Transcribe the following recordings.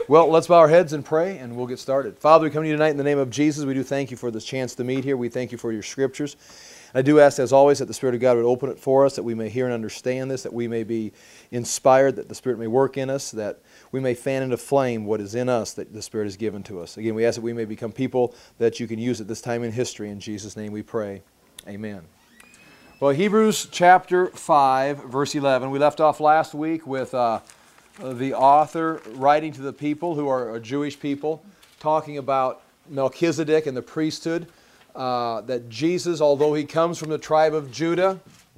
Well, let's bow our heads and pray, and we'll get started. Father, we come to you tonight in the name of Jesus. We do thank you for this chance to meet here. We thank you for your scriptures. I do ask, as always, that the Spirit of God would open it for us, that we may hear and understand this, that we may be inspired, that the Spirit may work in us, that we may fan into flame what is in us that the Spirit has given to us. Again, we ask that we may become people that you can use at this time in history. In Jesus' name we pray. Amen. Well, Hebrews chapter 5, verse 11. We left off last week with the author writing to the people who are a Jewish people, talking about Melchizedek and the priesthood, that Jesus, although he comes from the tribe of Judah,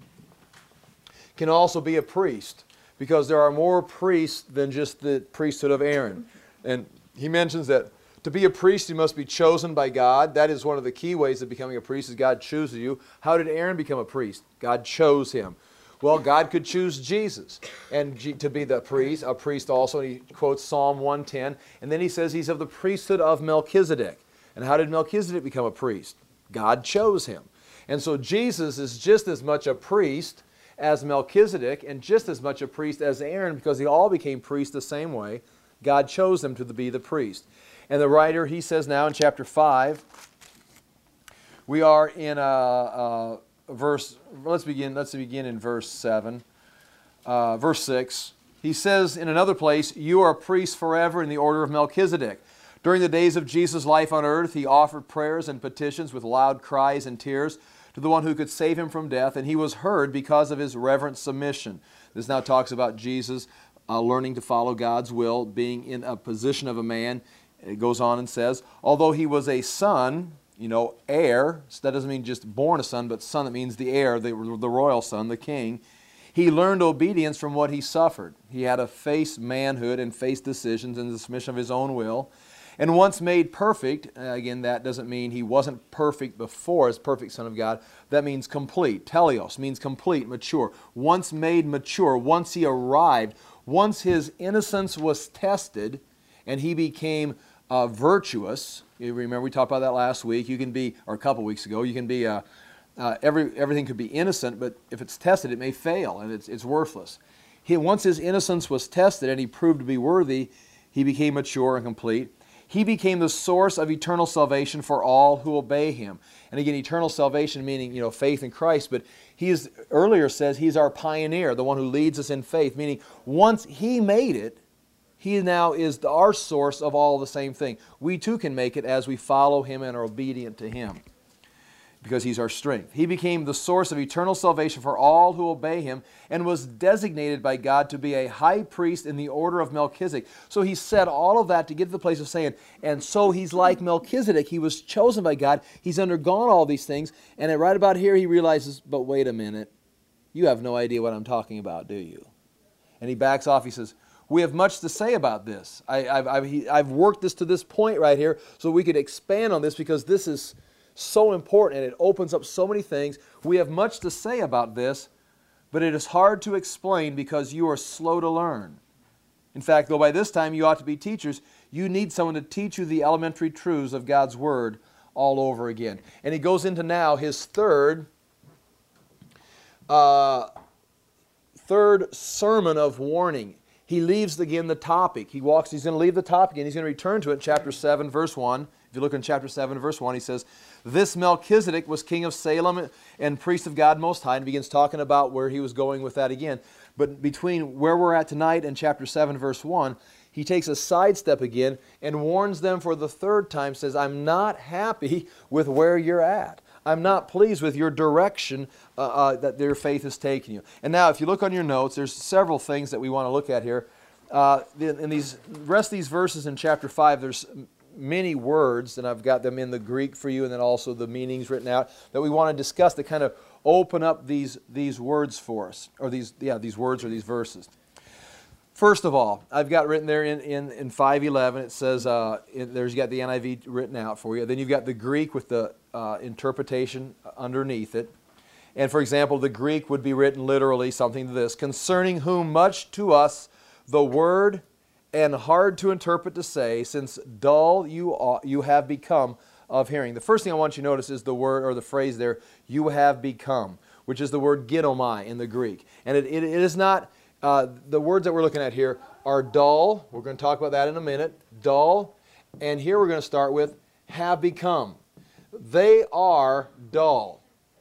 can also be a priest, because there are more priests than just the priesthood of Aaron. And he mentions that to be a priest, you must be chosen by God. That is one of the key ways of becoming a priest, is God chooses you. How did Aaron become a priest? God chose him. Well, God could choose Jesus and to be the priest, a priest also. And he quotes Psalm 110. And then he says he's of the priesthood of Melchizedek. And how did Melchizedek become a priest? God chose him. And so Jesus is just as much a priest as Melchizedek and just as much a priest as Aaron, because they all became priests the same way. God chose them to be the priest. And the writer, he says now in chapter 5, we are in verse, let's begin in verse 7. Verse 6, he says in another place, "You are priests forever in the order of Melchizedek." During the days of Jesus' life on earth, he offered prayers and petitions with loud cries and tears to the one who could save him from death, and he was heard because of his reverent submission. This now talks about Jesus learning to follow God's will, being in a position of a man. It goes on and says, although he was a son, heir, so that doesn't mean just born a son, but son, that means the heir, the royal son, the king. He learned obedience from what he suffered. He had to face manhood and face decisions in the submission of his own will. And once made perfect, again, that doesn't mean he wasn't perfect before as perfect Son of God. That means complete. Teleos means complete, mature. Once made mature, once he arrived, once his innocence was tested, and he became virtuous. You remember we talked about that last week. You can be, or a couple weeks ago, you can be, everything could be innocent, but if it's tested, it may fail, and it's worthless. Once his innocence was tested and he proved to be worthy, he became mature and complete. He became the source of eternal salvation for all who obey him. And again, eternal salvation meaning, faith in Christ, but earlier says he's our pioneer, the one who leads us in faith, meaning once he made it, he now is our source of all the same thing. We too can make it as we follow him and are obedient to him, because he's our strength. He became the source of eternal salvation for all who obey him, and was designated by God to be a high priest in the order of Melchizedek. So he said all of that to get to the place of saying, and so he's like Melchizedek. He was chosen by God. He's undergone all these things. And right about here he realizes, but wait a minute. You have no idea what I'm talking about, do you? And he backs off. He says, we have much to say about this. I've worked this to this point right here so we could expand on this, because this is so important and it opens up so many things. We have much to say about this, but it is hard to explain because you are slow to learn. In fact, though by this time you ought to be teachers, you need someone to teach you the elementary truths of God's Word all over again. And he goes into now his third sermon of warning. He leaves again the topic. He's going to leave the topic and he's going to return to it in chapter 7, verse 1. If you look in chapter 7, verse 1, he says, "This Melchizedek was king of Salem and priest of God Most High," and begins talking about where he was going with that again. But between where we're at tonight and chapter 7, verse 1, he takes a sidestep again and warns them for the third time, says, I'm not happy with where you're at. I'm not pleased with your direction that their faith has taken you. And now if you look on your notes, there's several things that we want to look at here. In these rest of these verses in chapter 5, there's many words, and I've got them in the Greek for you, and then also the meanings written out, that we want to discuss to kind of open up these words for us, or these words or these verses. First of all, I've got written there in 5:11, it says, there's got the NIV written out for you. Then you've got the Greek with the interpretation underneath it. And for example, the Greek would be written literally something to this: concerning whom much to us the word and hard to interpret to say, since dull you have become of hearing. The first thing I want you to notice is the word or the phrase there, you have become, which is the word gidomai in the Greek. And it is not, the words that we're looking at here are dull. We're going to talk about that in a minute. dull. And here we're going to start with have become. They are dull.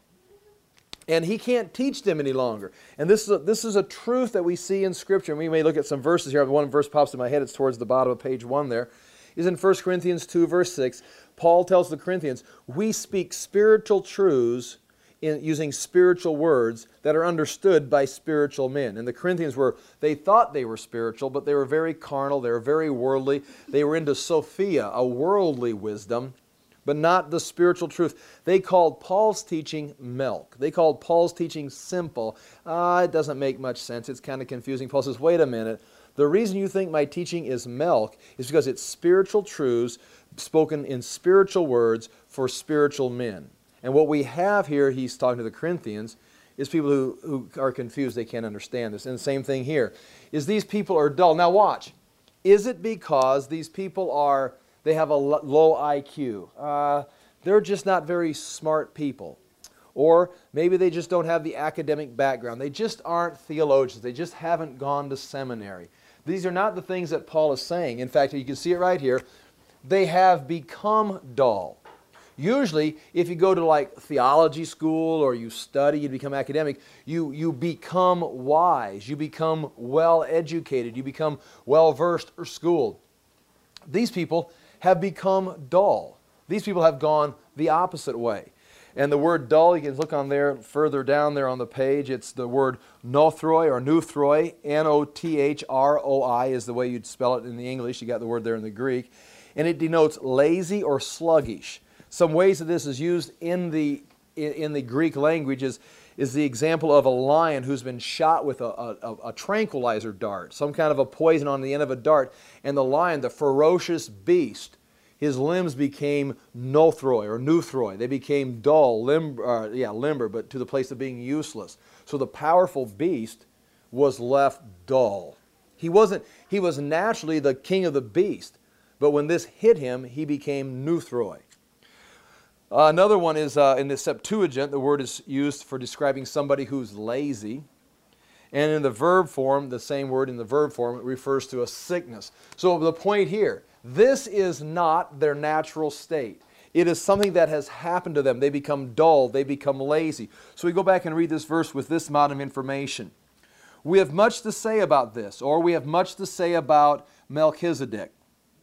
And he can't teach them any longer. And this is a truth that we see in Scripture. And we may look at some verses here. One verse pops in my head. It's towards the bottom of page 1 there. Is in 1 Corinthians 2, verse 6. Paul tells the Corinthians, we speak spiritual truths using spiritual words that are understood by spiritual men. And the Corinthians they thought they were spiritual, but they were very carnal, they were very worldly. They were into Sophia, a worldly wisdom, but not the spiritual truth. They called Paul's teaching milk. They called Paul's teaching simple. It doesn't make much sense. It's kind of confusing. Paul says, wait a minute. The reason you think my teaching is milk is because it's spiritual truths spoken in spiritual words for spiritual men. And what we have here, he's talking to the Corinthians, is people who are confused. They can't understand this. And the same thing here, is these people are dull. Now watch. Is it because these people they have a low IQ? They're just not very smart people. Or maybe they just don't have the academic background. They just aren't theologians. They just haven't gone to seminary. These are not the things that Paul is saying. In fact, you can see it right here. They have become dull. Usually, if you go to like theology school or you study, you become academic, you become wise, you become well educated, you become well versed or schooled. These people have become dull. These people have gone the opposite way. And the word dull, you can look on there, further down there on the page, it's the word nothroi or nuthroi, N-O-T-H-R-O-I is the way you'd spell it in the English. You got the word there in the Greek. And it denotes lazy or sluggish. Some ways that this is used in the Greek language is the example of a lion who's been shot with a tranquilizer dart, some kind of a poison on the end of a dart, and the lion, the ferocious beast, his limbs became nothroi or nuthroi. They became dull, limber, but to the place of being useless. So the powerful beast was left dull. He was naturally the king of the beast, but when this hit him, he became nuthroi. Another one is in the Septuagint, the word is used for describing somebody who's lazy. And in the verb form, the same word in the verb form, it refers to a sickness. So the point here, this is not their natural state. It is something that has happened to them. They become dull. They become lazy. So we go back and read this verse with this amount of information. We have much to say about this, or we have much to say about Melchizedek.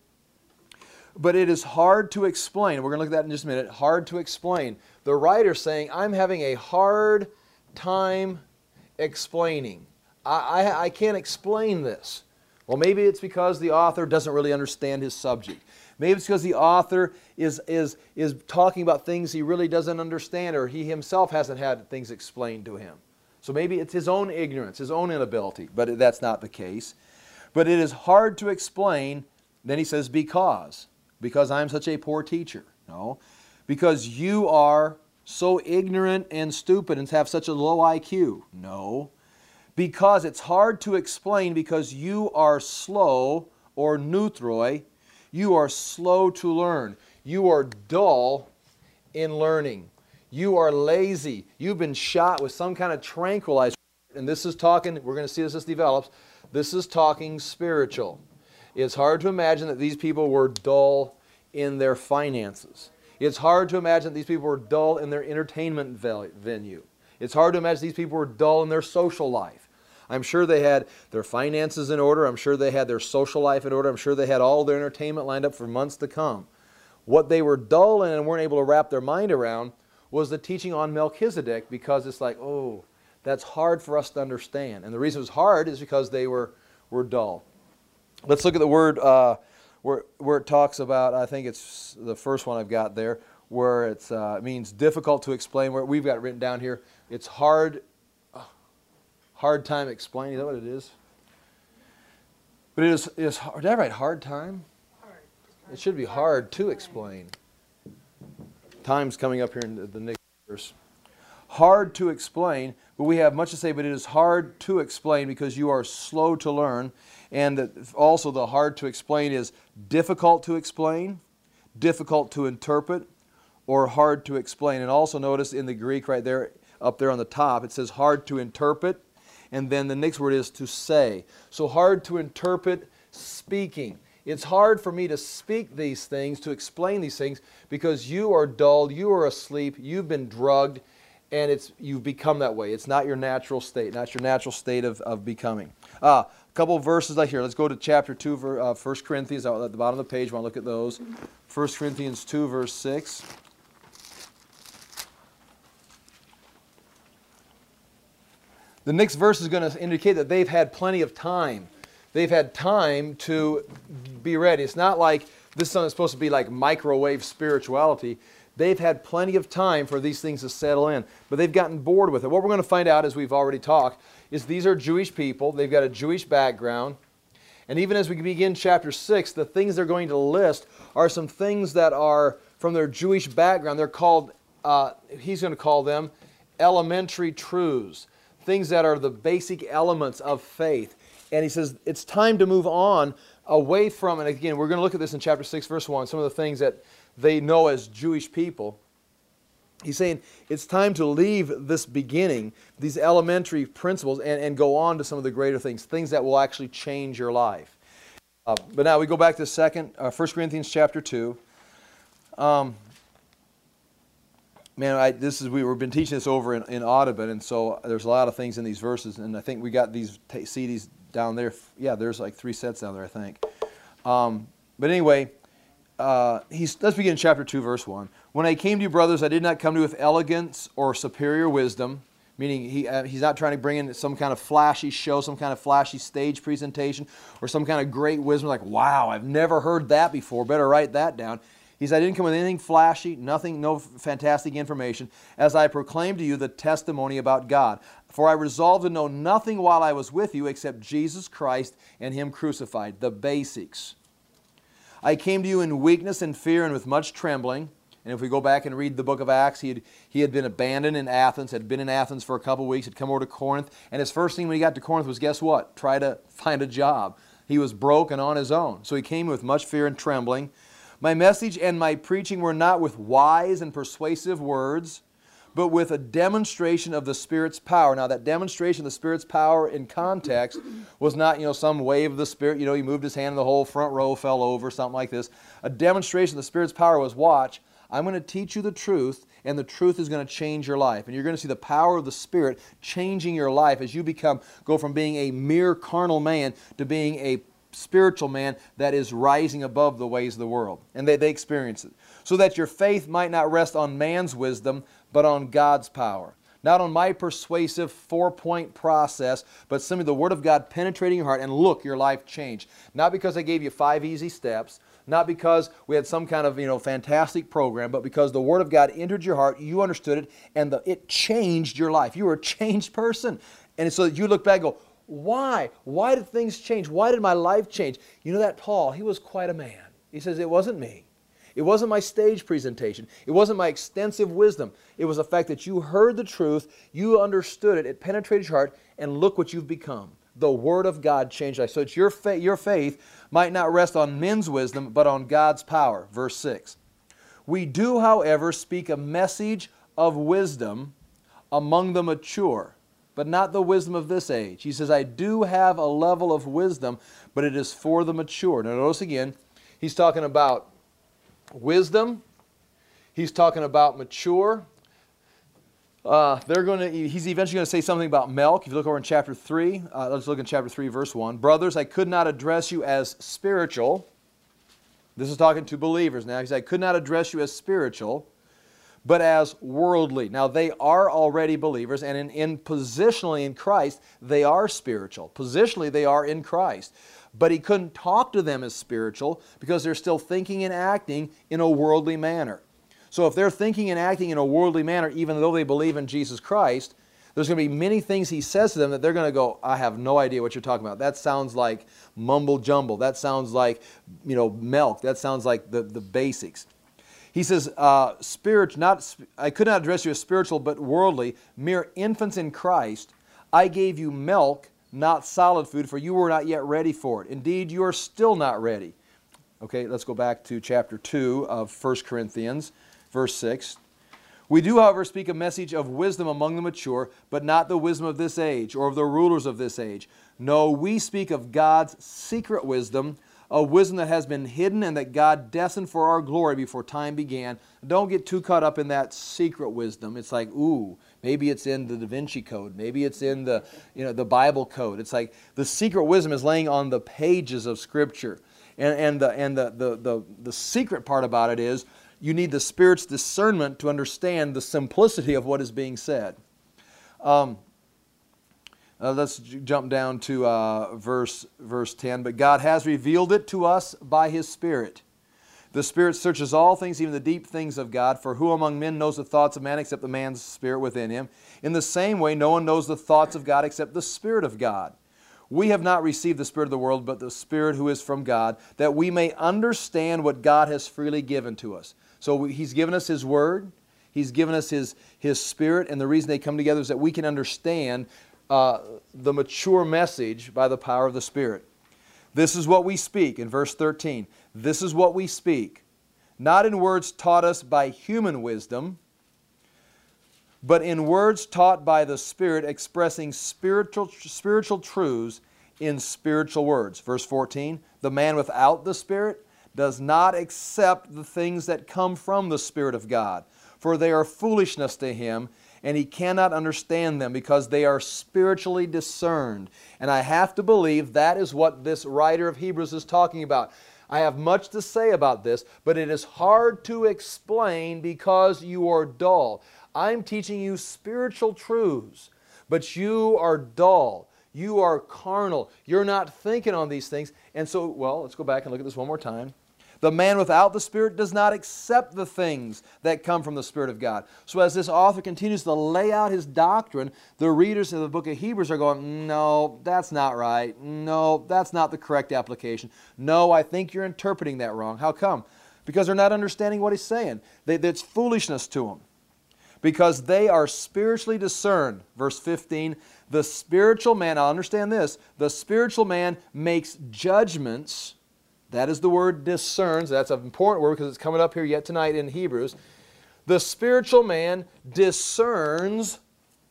But it is hard to explain. We're going to look at that in just a minute. Hard to explain. The writer's saying, I'm having a hard time explaining. I can't explain this. Well, maybe it's because the author doesn't really understand his subject. Maybe it's because the author is talking about things he really doesn't understand, or he himself hasn't had things explained to him. So maybe it's his own ignorance, his own inability, but that's not the case. But it is hard to explain. Then he says, because I'm such a poor teacher. No, because you are so ignorant and stupid and have such a low IQ. No, because it's hard to explain because you are slow, or nuthroi, you are slow to learn. You are dull in learning. You are lazy. You've been shot with some kind of tranquilizer. And this is talking, we're going to see as this develops, this is talking spiritual. It's hard to imagine that these people were dull in their finances. It's hard to imagine that these people were dull in their entertainment venue. It's hard to imagine these people were dull in their social life. I'm sure they had their finances in order. I'm sure they had their social life in order. I'm sure they had all their entertainment lined up for months to come. What they were dull in and weren't able to wrap their mind around was the teaching on Melchizedek, because it's like, oh, that's hard for us to understand. And the reason it was hard is because they were dull. Let's look at the word where it talks about, I think it's the first one I've got there, where it means difficult to explain. Where we've got it written down here, it's hard time explaining. Is that what it is? But it is hard. Did I write hard time? Hard. It should be hard to explain. Time's coming up here in the next verse. Hard to explain, but we have much to say, but it is hard to explain because you are slow to learn. And also the hard to explain is difficult to explain, difficult to interpret, or hard to explain. And also notice in the Greek right there, up there on the top, it says hard to interpret, and then the next word is to say. So hard to interpret, speaking. it's hard for me to speak these things, to explain these things, because you are dull, you are asleep, you've been drugged, and you've become that way. It's not your natural state, not your natural state of becoming. A couple of verses right here. Let's go to chapter 2, 1 Corinthians, at the bottom of the page. I want to look at those. 1 Corinthians 2, verse 6. The next verse is going to indicate that they've had plenty of time. They've had time to be ready. It's not like this is supposed to be like microwave spirituality. They've had plenty of time for these things to settle in, but they've gotten bored with it. What we're going to find out, as we've already talked, is these are Jewish people. They've got a Jewish background. And even as we begin chapter 6, the things they're going to list are some things that are from their Jewish background. They're called, he's going to call them elementary truths, things that are the basic elements of faith. And he says it's time to move on away from, and again, we're going to look at this in chapter 6, verse 1, some of the things that they know as Jewish people. He's saying it's time to leave this beginning, these elementary principles, and go on to some of the greater things, things that will actually change your life. But now we go back to 1 Corinthians chapter 2. We've been teaching this over in Audubon, and so there's a lot of things in these verses, and I think we got these CDs down there. Yeah, there's like 3 sets down there, I think. But anyway, let's begin in chapter 2, verse 1. When I came to you, brothers, I did not come to you with elegance or superior wisdom, meaning he's not trying to bring in some kind of flashy show, some kind of flashy stage presentation, or some kind of great wisdom like, wow, I've never heard that before, better write that down. He said, I didn't come with anything flashy, no fantastic information, as I proclaimed to you the testimony about God. For I resolved to know nothing while I was with you except Jesus Christ and Him crucified, the basics. I came to you in weakness and fear and with much trembling. And if we go back and read the book of Acts, he had been abandoned in Athens, had been in Athens for a couple of weeks, had come over to Corinth, and his first thing when he got to Corinth was, guess what? Try to find a job. He was broke and on his own. So he came with much fear and trembling. My message and my preaching were not with wise and persuasive words, but with a demonstration of the Spirit's power. Now, that demonstration of the Spirit's power in context was not, some wave of the Spirit. He moved his hand and the whole front row fell over, something like this. A demonstration of the Spirit's power was, watch, I'm going to teach you the truth, and the truth is going to change your life. And you're going to see the power of the Spirit changing your life as you go from being a mere carnal man to being a spiritual man that is rising above the ways of the world. And they experience it. So that your faith might not rest on man's wisdom, but on God's power. Not on my persuasive 4-point process, but simply the Word of God penetrating your heart, and look, your life changed. Not because I gave you 5 easy steps, not because we had some kind of fantastic program, but because the Word of God entered your heart, you understood it, and it changed your life. You were a changed person. And so you look back and go, why? Why did things change? Why did my life change? You know that Paul, he was quite a man. He says, it wasn't me. It wasn't my stage presentation. It wasn't my extensive wisdom. It was the fact that you heard the truth, you understood it, it penetrated your heart, and look what you've become. The Word of God changed life. So it's your faith might not rest on men's wisdom, but on God's power. Verse 6. We do, however, speak a message of wisdom among the mature, but not the wisdom of this age. He says, I do have a level of wisdom, but it is for the mature. Now notice again, he's talking about wisdom. He's talking about mature. He's eventually going to say something about milk. If you look over in chapter 3, let's look in chapter 3, verse 1. Brothers, I could not address you as spiritual. This is talking to believers now. He said, I could not address you as spiritual, but as worldly. Now, they are already believers, and positionally in Christ, they are spiritual. Positionally, they are in Christ. But he couldn't talk to them as spiritual because they're still thinking and acting in a worldly manner. So if they're thinking and acting in a worldly manner, even though they believe in Jesus Christ, there's going to be many things he says to them that they're going to go, I have no idea what you're talking about. That sounds like mumble jumble. That sounds like, milk. That sounds like the basics. He says, I could not address you as spiritual, but worldly, mere infants in Christ. I gave you milk, not solid food, for you were not yet ready for it. Indeed, you are still not ready. Okay, let's go back to chapter 2 of 1 Corinthians, verse 6. We do, however, speak a message of wisdom among the mature, but not the wisdom of this age, or of the rulers of this age. No, we speak of God's secret wisdom, a wisdom that has been hidden and that God destined for our glory before time began. Don't get too caught up in that secret wisdom. It's like, ooh, maybe it's in the Da Vinci Code. Maybe it's in the, the Bible code. It's like the secret wisdom is laying on the pages of Scripture. And the secret part about it is you need the Spirit's discernment to understand the simplicity of what is being said. Let's jump down to verse 10. But God has revealed it to us by His Spirit. The Spirit searches all things, even the deep things of God. For who among men knows the thoughts of man except the man's spirit within him? In the same way, no one knows the thoughts of God except the Spirit of God. We have not received the Spirit of the world, but the Spirit who is from God, that we may understand what God has freely given to us. So He's given us His Word. He's given us His Spirit. And the reason they come together is that we can understand the mature message by the power of the Spirit. This is what we speak in verse 13. This is what we speak, not in words taught us by human wisdom, but in words taught by the Spirit, expressing spiritual truths in spiritual words. Verse 14, the man without the Spirit does not accept the things that come from the Spirit of God, for they are foolishness to him, and he cannot understand them because they are spiritually discerned. And I have to believe that is what this writer of Hebrews is talking about. I have much to say about this, but it is hard to explain because you are dull. I'm teaching you spiritual truths, but you are dull. You are carnal. You're not thinking on these things. And so, well, let's go back and look at this one more time. The man without the Spirit does not accept the things that come from the Spirit of God. So as this author continues to lay out his doctrine, the readers of the book of Hebrews are going, no, that's not right. No, that's not the correct application. No, I think you're interpreting that wrong. How come? Because they're not understanding what he's saying. It's foolishness to them. Because they are spiritually discerned. Verse 15, the spiritual man, now understand this, the spiritual man makes judgments. That is the word discerns. That's an important word because it's coming up here yet tonight in Hebrews. The spiritual man discerns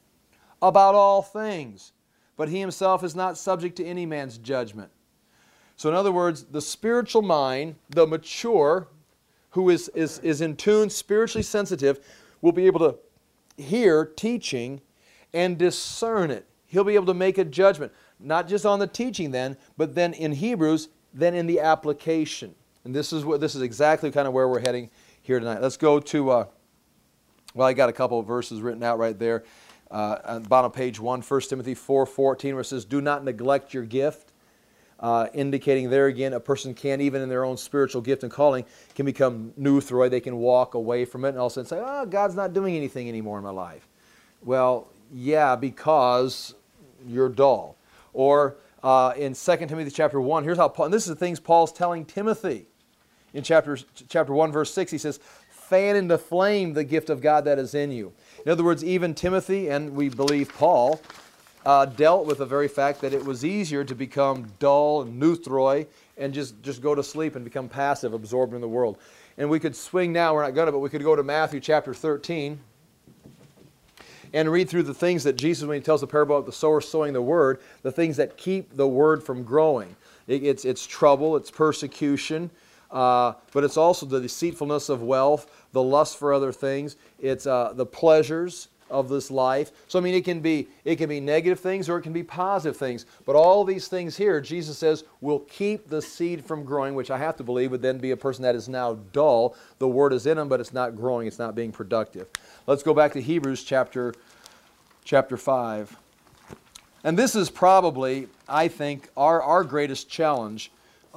about all things, but he himself is not subject to any man's judgment. So in other words, the spiritual mind, the mature, who is in tune, spiritually sensitive, will be able to hear teaching and discern it. He'll be able to make a judgment, not just on the teaching then, but then in Hebrews, then in the application. And this is exactly kind of where we're heading here tonight. Let's go to, well, I got a couple of verses written out right there. On the bottom of page 1, 1 Timothy 4:14, where it says, do not neglect your gift. Indicating there again, a person can, even in their own spiritual gift and calling, can become neutral. They can walk away from it and all of a sudden say, oh, God's not doing anything anymore in my life. Well, yeah, because you're dull. Or in 2 Timothy chapter 1, here's how Paul, and this is the things Paul's telling Timothy. In chapter 1, verse 6, he says, fan into flame the gift of God that is in you. In other words, even Timothy, and we believe Paul, dealt with the very fact that it was easier to become dull and neutral and just go to sleep and become passive, absorbed in the world. And we could swing now, we're not going to, but we could go to Matthew chapter 13 and read through the things that Jesus, when He tells the parable of the sower sowing the word, the things that keep the word from growing. It's trouble, it's persecution, but it's also the deceitfulness of wealth, the lust for other things, it's the pleasures of this life. So I mean, it can be negative things or it can be positive things. But all these things here, Jesus says, will keep the seed from growing, which I have to believe would then be a person that is now dull. The word is in them, but it's not growing. It's not being productive. Let's go back to Hebrews chapter 5. And this is probably, I think, our greatest challenge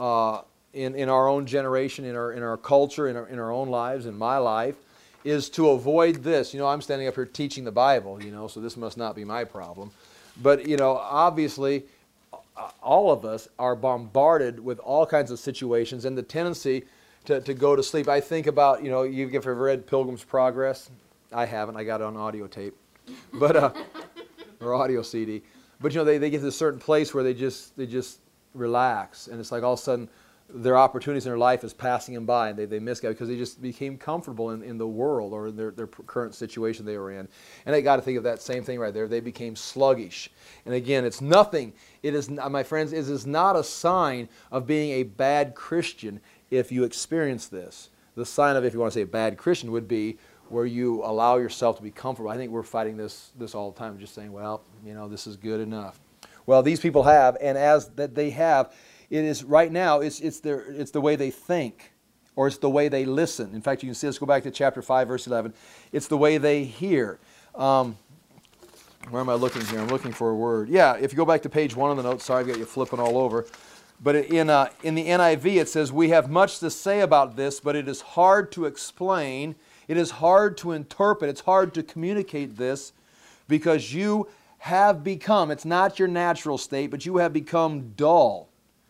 in our own generation, in our culture, in our own lives, in my life, is to avoid this. I'm standing up here teaching the Bible, so this must not be my problem. But, obviously, all of us are bombarded with all kinds of situations and the tendency to go to sleep. I think about, you've ever read Pilgrim's Progress? I haven't. I got it on audio tape. But, or audio CD. But, they get to a certain place where they just relax. And it's like all of a sudden, their opportunities in their life is passing them by, and they miss God because they just became comfortable in the world or in their current situation they were in. And they got to think of that same thing right there. They became sluggish. And again, it's nothing. It is, my friends, it is not a sign of being a bad Christian if you experience this. The sign of, if you want to say a bad Christian, would be where you allow yourself to be comfortable. I think we're fighting this all the time, just saying, well, this is good enough. Well, these people have, and as that they have, it is right now, it's the way they think, or it's the way they listen. In fact, you can see, let's go back to chapter 5, verse 11. It's the way they hear. Where am I looking here? I'm looking for a word. Yeah, if you go back to page 1 of the notes, sorry, I've got you flipping all over. But in the NIV, it says, we have much to say about this, but it is hard to explain. It is hard to interpret. It's hard to communicate this because you have become, it's not your natural state, but you have become dull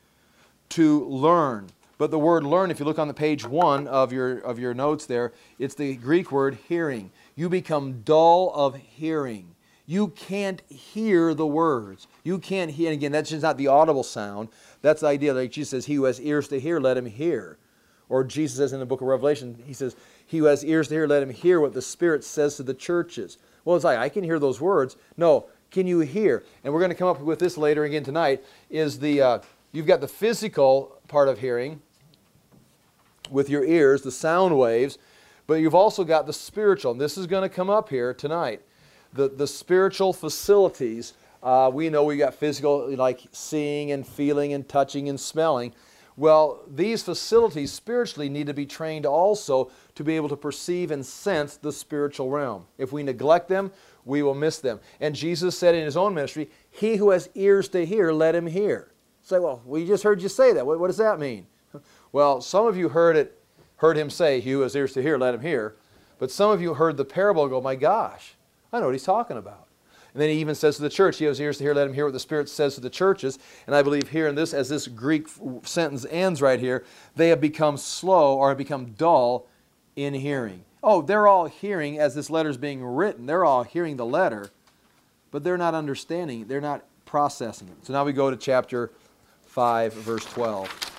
to learn. But the word learn, if you look on the page 1 of your notes there, it's the Greek word hearing. You become dull of hearing. You can't hear the words. You can't hear, and again, that's just not the audible sound. That's the idea. Like Jesus says, he who has ears to hear, let him hear. Or Jesus says in the book of Revelation, he says, he who has ears to hear, let him hear what the Spirit says to the churches. Well, it's like, I can hear those words. No, can you hear? And we're going to come up with this later again tonight, is the... You've got the physical part of hearing with your ears, the sound waves, but you've also got the spiritual. And this is going to come up here tonight. The spiritual facilities, we know we got physical, like seeing and feeling and touching and smelling. Well, these facilities spiritually need to be trained also to be able to perceive and sense the spiritual realm. If we neglect them, we will miss them. And Jesus said in His own ministry, he who has ears to hear, let him hear. Say, well, we just heard you say that. What does that mean? Well, some of you heard Him say, he who has ears to hear, let him hear. But some of you heard the parable and go, my gosh, I know what He's talking about. And then He even says to the church, he who has ears to hear, let him hear what the Spirit says to the churches. And I believe here in this, as this Greek sentence ends right here, they have become slow or have become dull in hearing. Oh, they're all hearing as this letter is being written. They're all hearing the letter, but they're not understanding. They're not processing it. So now we go to chapter 5, verse 12.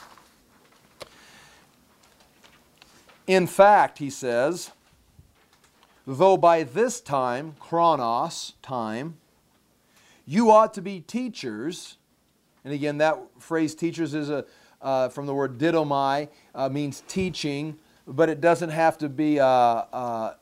In fact, he says, though by this time, chronos, time, you ought to be teachers. And again, that phrase teachers is from the word didomai, means teaching, but it doesn't have to be the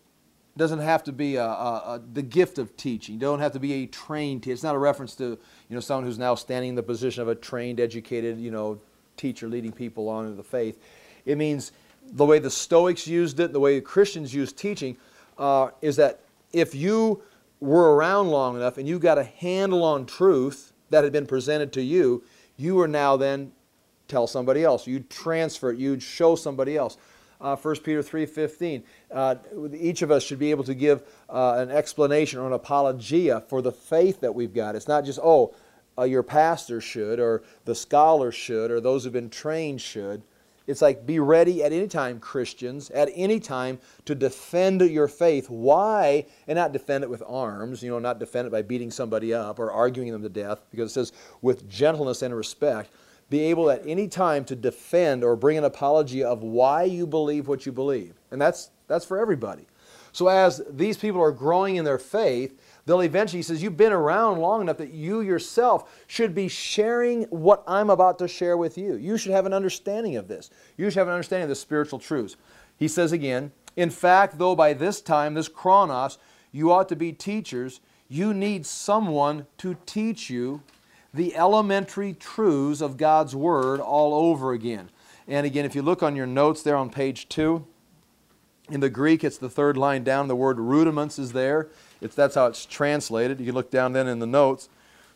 gift of teaching. You don't have to be a trained teacher. It's not a reference to someone who's now standing in the position of a trained, educated teacher leading people on into the faith. It means the way the Stoics used it, the way Christians use teaching, is that if you were around long enough and you got a handle on truth that had been presented to you, you are now then tell somebody else. You'd transfer it. You'd show somebody else. 1 Peter 3:15. Each of us should be able to give an explanation or an apologia for the faith that we've got. It's not just, your pastor should, or the scholar should, or those who've been trained should. It's like, be ready at any time, Christians, at any time to defend your faith. Why? And not defend it with arms, not defend it by beating somebody up or arguing them to death, because it says with gentleness and respect. Be able at any time to defend or bring an apology of why you believe what you believe. And that's for everybody. So as these people are growing in their faith, they'll eventually, he says, you've been around long enough that you yourself should be sharing what I'm about to share with you. You should have an understanding of this. You should have an understanding of the spiritual truths. He says again, in fact, though by this time, this chronos, you ought to be teachers, you need someone to teach you the elementary truths of God's Word all over again. And again, if you look on your notes there on page 2, in the Greek, it's the third line down. The word rudiments is there. That's how it's translated. You can look down then in the notes.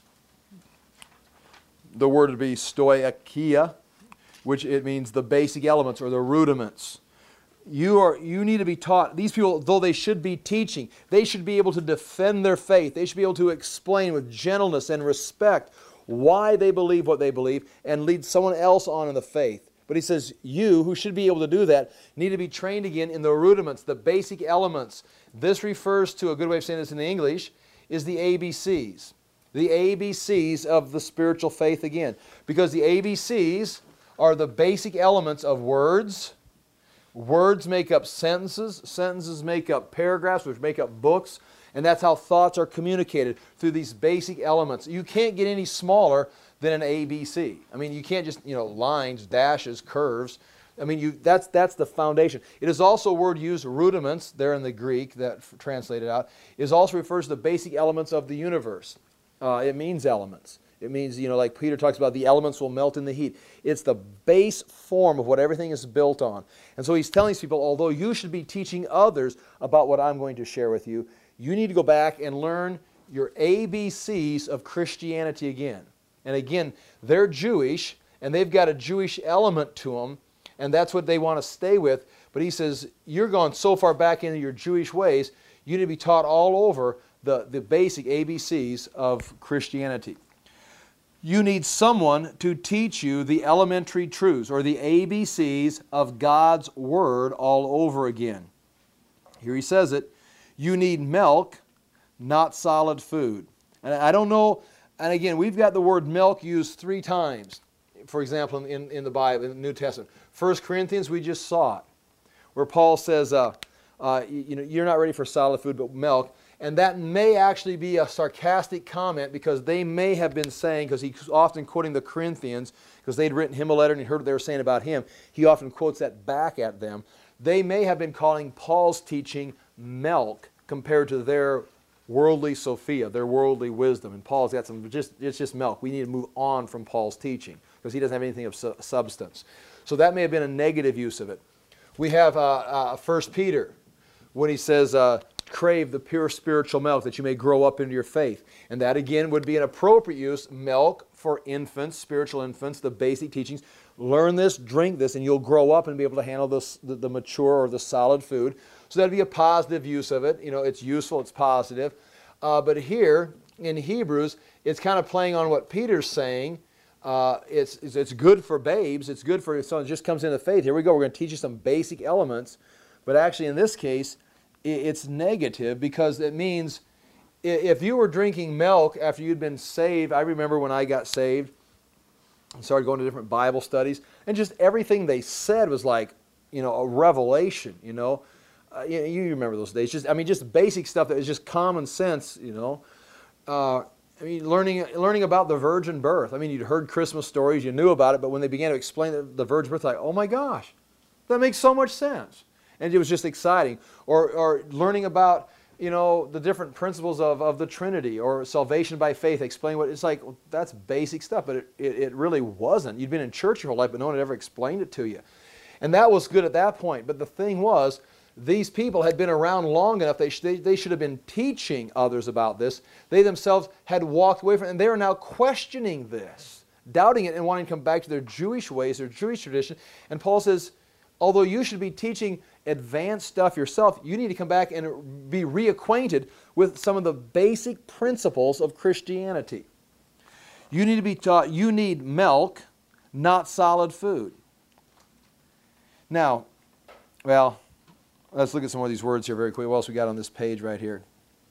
The word would be stoicheia, which it means the basic elements or the rudiments. You need to be taught. These people, though they should be teaching, they should be able to defend their faith. They should be able to explain with gentleness and respect why they believe what they believe and lead someone else on in the faith. But he says, you who should be able to do that need to be trained again in the rudiments, the basic elements. This refers to, a good way of saying this in the English, is the ABCs. The ABCs of the spiritual faith again. Because the ABCs are the basic elements of words. Words make up sentences. Sentences make up paragraphs, which make up books. And that's how thoughts are communicated, through these basic elements. You can't get any smaller than an ABC. I mean, you can't just, lines, dashes, curves. I mean, that's the foundation. It is also a word used, rudiments, there in the Greek, that translated out, is also refers to the basic elements of the universe. It means elements. It means, like Peter talks about, the elements will melt in the heat. It's the base form of what everything is built on. And so he's telling these people, although you should be teaching others about what I'm going to share with you, you need to go back and learn your ABCs of Christianity again. And again, they're Jewish, and they've got a Jewish element to them, and that's what they want to stay with. But he says, you're gone so far back into your Jewish ways, you need to be taught all over the basic ABCs of Christianity. You need someone to teach you the elementary truths, or the ABCs of God's Word all over again. Here he says it, you need milk, not solid food. And I don't know, and again, we've got the word milk used 3 times, for example, in the Bible, in the New Testament. 1 Corinthians, we just saw it, where Paul says, you're not ready for solid food, but milk. And that may actually be a sarcastic comment, because they may have been saying, because he's often quoting the Corinthians, because they'd written him a letter and he heard what they were saying about him. He often quotes that back at them. They may have been calling Paul's teaching milk compared to their worldly Sophia, their worldly wisdom. And Paul's got it's just milk. We need to move on from Paul's teaching, because he doesn't have anything of substance. So that may have been a negative use of it. We have 1 Peter, when he says, crave the pure spiritual milk that you may grow up into your faith. And that again would be an appropriate use, milk for infants, spiritual infants, the basic teachings. Learn this, drink this, and you'll grow up and be able to handle the mature or the solid food. So that'd be a positive use of it. It's useful, it's positive. But here in Hebrews, it's kind of playing on what Peter's saying. It's good for babes. It's good for someone who just comes into faith. Here we go. We're going to teach you some basic elements. But actually in this case, it's negative, because it means if you were drinking milk after you'd been saved. I remember when I got saved and started going to different Bible studies, and just everything they said was like, a revelation, you remember those days. Just basic stuff that was just common sense, learning about the virgin birth. You'd heard Christmas stories, you knew about it, but when they began to explain the virgin birth, like, oh my gosh, that makes so much sense. And it was just exciting. Or learning about, the different principles of the Trinity, or salvation by faith. Explain what it's like. Well, that's basic stuff, but it really wasn't. You'd been in church your whole life, but no one had ever explained it to you. And that was good at that point. But the thing was, these people had been around long enough. They should have been teaching others about this. They themselves had walked away from it, and they are now questioning this, doubting it, and wanting to come back to their Jewish ways, their Jewish tradition. And Paul says, although you should be teaching advanced stuff yourself, you need to come back and be reacquainted with some of the basic principles of Christianity. You need to be taught, you need milk, not solid food. Now, let's look at some more of these words here very quickly. What else we got on this page right here?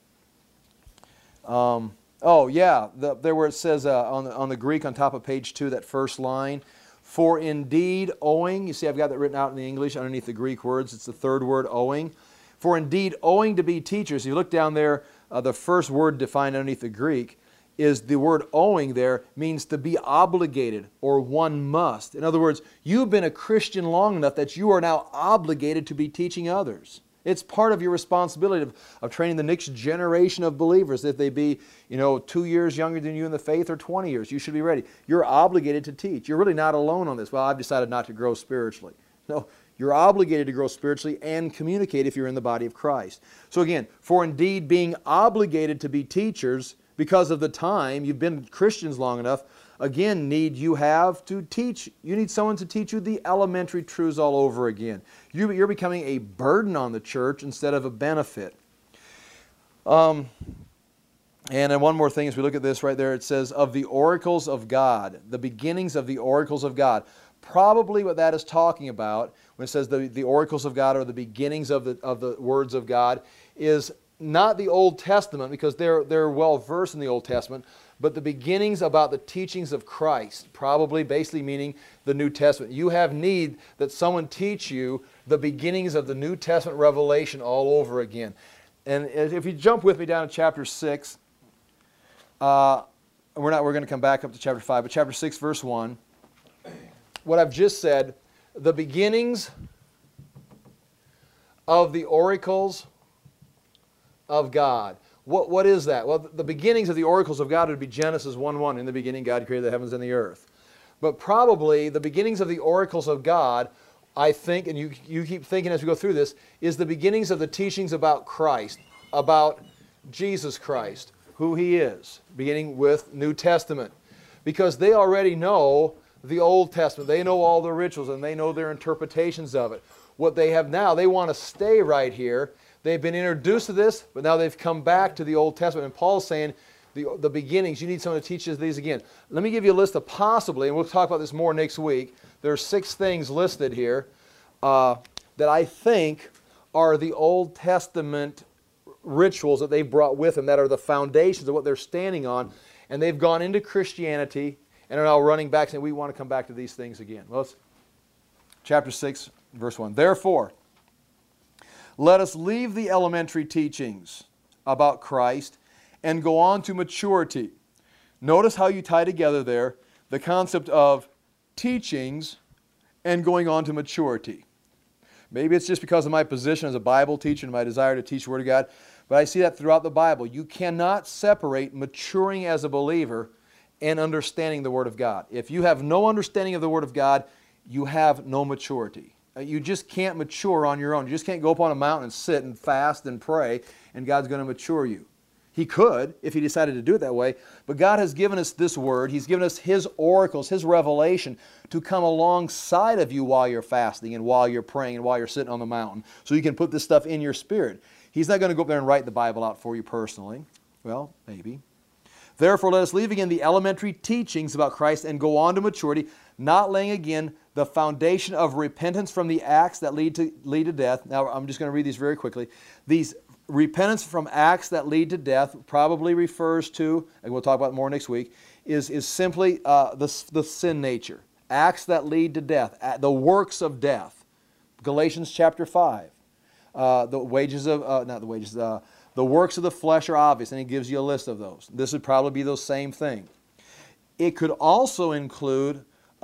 There where it says on the Greek on top of page 2, that first line, for indeed owing, you see I've got that written out in the English underneath the Greek words. It's the third word, owing. For indeed owing to be teachers. You look down there, the first word defined underneath the Greek is the word owing there means to be obligated, or one must. In other words, you've been a Christian long enough that you are now obligated to be teaching others. It's part of your responsibility of training the next generation of believers. If they be, 2 years younger than you in the faith or 20 years, you should be ready. You're obligated to teach. You're really not alone on this. Well, I've decided not to grow spiritually. No, you're obligated to grow spiritually and communicate if you're in the body of Christ. So again, for indeed being obligated to be teachers because of the time, you've been Christians long enough, again, need someone to teach you the elementary truths all over again. You're becoming a burden on the church instead of a benefit. And then one more thing as we look at this right there, it says, of the oracles of God, the beginnings of the oracles of God. Probably what that is talking about when it says the oracles of God, or the beginnings of the words of God, is not the Old Testament, because they're well versed in the Old Testament, but the beginnings about the teachings of Christ, probably basically meaning the New Testament. You have need that someone teach you the beginnings of the New Testament revelation all over again. And if you jump with me down to chapter 6, we're going to come back up to chapter 5, but chapter 6, verse 1, what I've just said, the beginnings of the oracles of God. What is that? Well, the beginnings of the oracles of God would be Genesis 1:1. In the beginning, God created the heavens and the earth. But probably the beginnings of the oracles of God, I think, and you keep thinking as we go through this, is the beginnings of the teachings about Christ, about Jesus Christ, who He is, beginning with New Testament. Because they already know the Old Testament. They know all the rituals, and they know their interpretations of it. What they have now, they want to stay right here. They've been introduced to this, but now they've come back to the Old Testament. And Paul's saying, the beginnings, you need someone to teach us these again. Let me give you a list of possibly, and we'll talk about this more next week. There are 6 things listed here that I think are the Old Testament rituals that they've brought with them that are the foundations of what they're standing on. And they've gone into Christianity and are now running back saying, we want to come back to these things again. Well, chapter 6, verse 1. Therefore, let us leave the elementary teachings about Christ and go on to maturity. Notice how you tie together there the concept of teachings and going on to maturity. Maybe it's just because of my position as a Bible teacher and my desire to teach the Word of God, but I see that throughout the Bible. You cannot separate maturing as a believer and understanding the Word of God. If you have no understanding of the Word of God, you have no maturity. You just can't mature on your own. You just can't go up on a mountain and sit and fast and pray, and God's going to mature you. He could, if He decided to do it that way, but God has given us this Word. He's given us His oracles, His revelation to come alongside of you while you're fasting and while you're praying and while you're sitting on the mountain, so you can put this stuff in your spirit. He's not going to go up there and write the Bible out for you personally. Well, maybe. Therefore, let us leave again the elementary teachings about Christ and go on to maturity, not laying again the foundation of repentance from the acts that lead to death. Now, I'm just going to read these very quickly. These repentance from acts that lead to death probably refers to, and we'll talk about it more next week, is simply the sin nature. Acts that lead to death, the works of death. Galatians chapter 5. The works of the flesh are obvious, and he gives you a list of those. This would probably be those same things. It could also include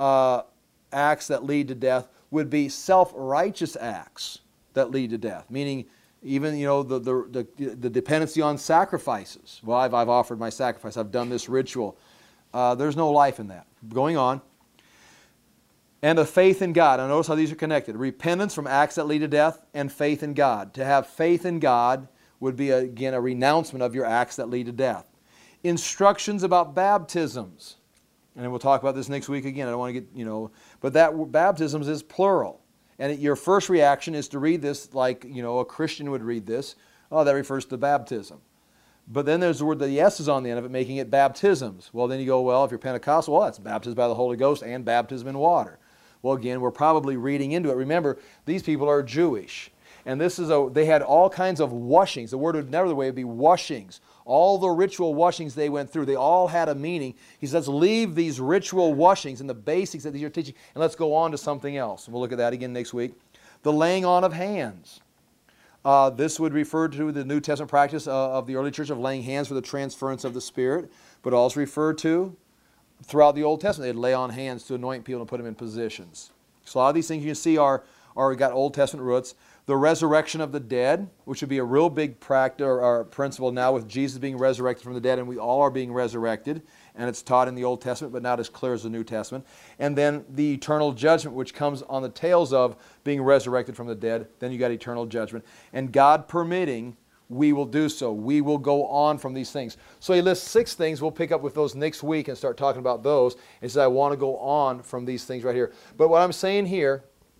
acts that lead to death, would be self-righteous acts that lead to death, meaning even the dependency on sacrifices. Well, I've offered my sacrifice, I've done this ritual. There's no life in that. Going on. And a faith in God. Now notice how these are connected. Repentance from acts that lead to death and faith in God. To have faith in God would be, again, a renouncement of your acts that lead to death. Instructions about baptisms. And we'll talk about this next week again. I don't want to get, but that baptisms is plural. And your first reaction is to read this like, a Christian would read this. Oh, that refers to baptism. But then there's the word, the S is on the end of it, making it baptisms. Well, then you go, well, if you're Pentecostal, well, that's baptism by the Holy Ghost and baptism in water. Well, again, we're probably reading into it. Remember, these people are Jewish. And they had all kinds of washings. The word would never the way would be washings. All the ritual washings they went through, they all had a meaning. He says, leave these ritual washings and the basics that these are teaching, and let's go on to something else. And we'll look at that again next week. The laying on of hands. This would refer to the New Testament practice of the early church of laying hands for the transference of the Spirit, but also referred to throughout the Old Testament. They'd lay on hands to anoint people and put them in positions. So a lot of these things you can see are got Old Testament roots. The resurrection of the dead, which would be a real big practice or principle now with Jesus being resurrected from the dead, and we all are being resurrected, and it's taught in the Old Testament, but not as clear as the New Testament. And then the eternal judgment, which comes on the tails of being resurrected from the dead. Then you got eternal judgment. And God permitting, we will do so. We will go on from these things. So he lists 6 things. We'll pick up with those next week and start talking about those. And he says, I want to go on from these things right here. But what I'm saying here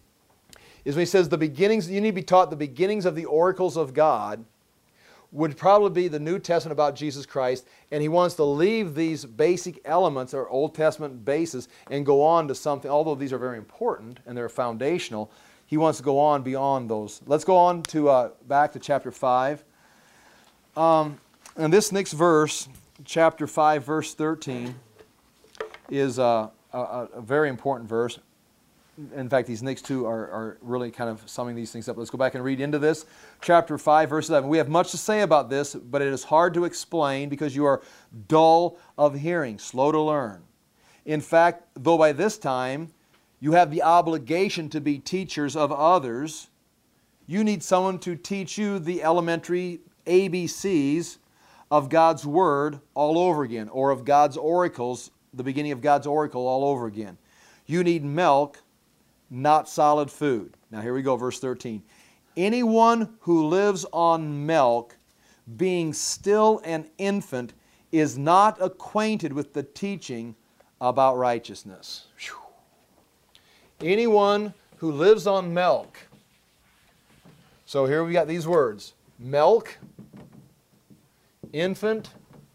is when he says the beginnings, you need to be taught the beginnings of the oracles of God, would probably be the New Testament about Jesus Christ, and he wants to leave these basic elements or Old Testament bases and go on to something, although these are very important and they're foundational, he wants to go on beyond those. Let's go on to back to chapter 5. And this next verse chapter 5, verse 13 is a very important verse. In fact, these next two are really kind of summing these things up. Let's go back and read into this. Chapter 5, verse 11. We have much to say about this, but it is hard to explain because you are dull of hearing, slow to learn. In fact, though by this time you have the obligation to be teachers of others, you need someone to teach you the elementary ABCs of God's Word all over again, or of God's oracles, the beginning of God's oracle all over again. You need milk, not solid food. Now here we go, verse 13. Anyone who lives on milk, being still an infant, is not acquainted with the teaching about righteousness. Whew. Anyone who lives on milk. So here we got these words. Milk, infant,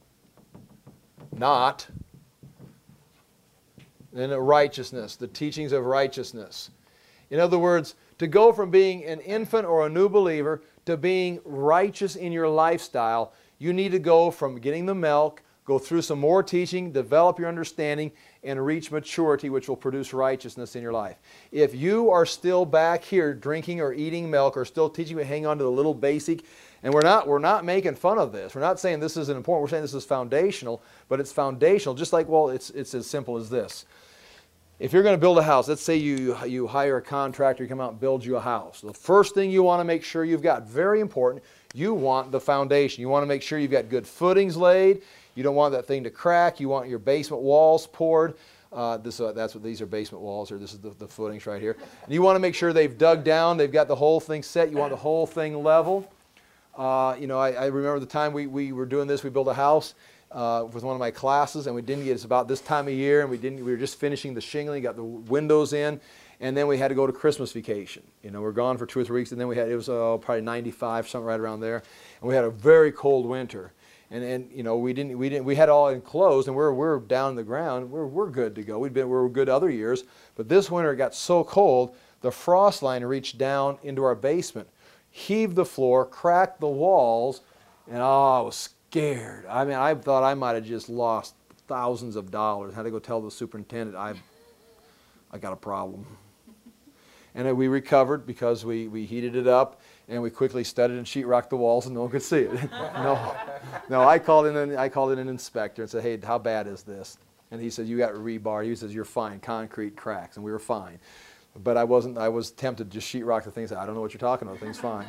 not, and righteousness, the teachings of righteousness. In other words, to go from being an infant or a new believer to being righteous in your lifestyle, you need to go from getting the milk, go through some more teaching, develop your understanding, and reach maturity, which will produce righteousness in your life. If you are still back here drinking or eating milk or still teaching to hang on to the little basic, and we're not making fun of this. We're not saying this isn't important. We're saying this is foundational, but it's foundational. Just like, well, it's as simple as this. If you're going to build a house, let's say you hire a contractor to come out and build you a house. The first thing you want to make sure you've got, very important, you want the foundation. You want to make sure you've got good footings laid. You don't want that thing to crack. You want your basement walls poured. That's what these are, basement walls, or this is the footings right here. And you want to make sure they've dug down. They've got the whole thing set. You want the whole thing level. I remember the time we were doing this. We built a house with one of my classes, and we didn't get, it's about this time of year, and we were just finishing the shingling, got the windows in, and then we had to go to Christmas vacation. We're gone for 2 or 3 weeks, and then it was probably 95, something right around there, and we had a very cold winter. And we had all enclosed, and we're down in the ground. We're good to go. We were good other years, but this winter it got so cold, the frost line reached down into our basement, heaved the floor, cracked the walls, and I was scared. I mean, I thought I might have just lost thousands of dollars. I had to go tell the superintendent I got a problem. And we recovered because we heated it up, and we quickly studded and sheetrocked the walls, and no one could see it. No, I called in an inspector and said, "Hey, how bad is this?" And he said, "You got rebar." He says, "You're fine, concrete cracks," and we were fine. But I was tempted to just sheetrock the thing. I don't know what you're talking about. The thing's fine.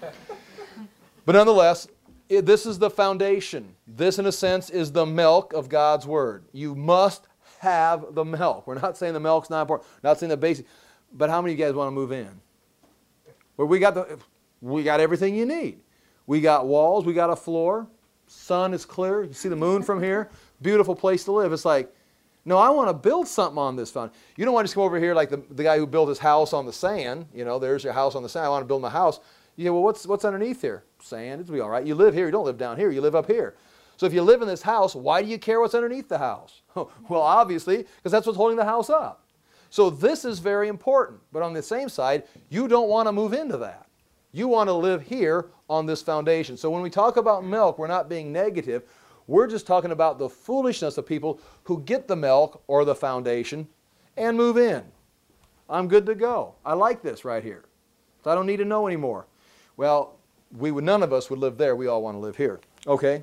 But nonetheless, this is the foundation. This, in a sense, is the milk of God's Word. You must have the milk. We're not saying the milk's not important. We're not saying the basic. But how many of you guys want to move in? Well, we got everything you need. We got walls. We got a floor. Sun is clear. You see the moon from here. Beautiful place to live. It's like, no, I want to build something on this foundation. You don't want to just come over here like the guy who built his house on the sand. There's your house on the sand. I want to build my house. Well, what's underneath here? Sand. It'll be all right. You live here. You don't live down here. You live up here. So if you live in this house, why do you care what's underneath the house? Well, obviously, because that's what's holding the house up. So this is very important. But on the same side, you don't want to move into that. You want to live here on this foundation. So when we talk about milk, we're not being negative. We're just talking about the foolishness of people who get the milk or the foundation and move in. I'm good to go. I like this right here. So I don't need to know anymore. Well, none of us would live there. We all want to live here. Okay?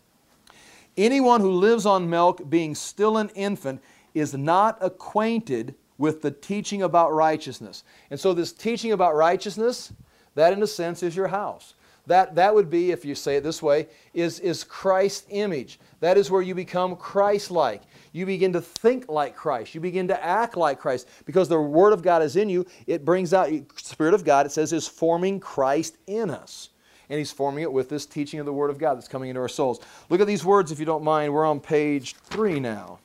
Anyone who lives on milk, being still an infant, is not acquainted with the teaching about righteousness. And so this teaching about righteousness, that in a sense is your house. That would be, if you say it this way, is Christ's image. That is where you become Christ-like. You begin to think like Christ. You begin to act like Christ. Because the Word of God is in you, it brings out, the Spirit of God, it says, is forming Christ in us. And He's forming it with this teaching of the Word of God that's coming into our souls. Look at these words, if you don't mind. We're on page 3 now.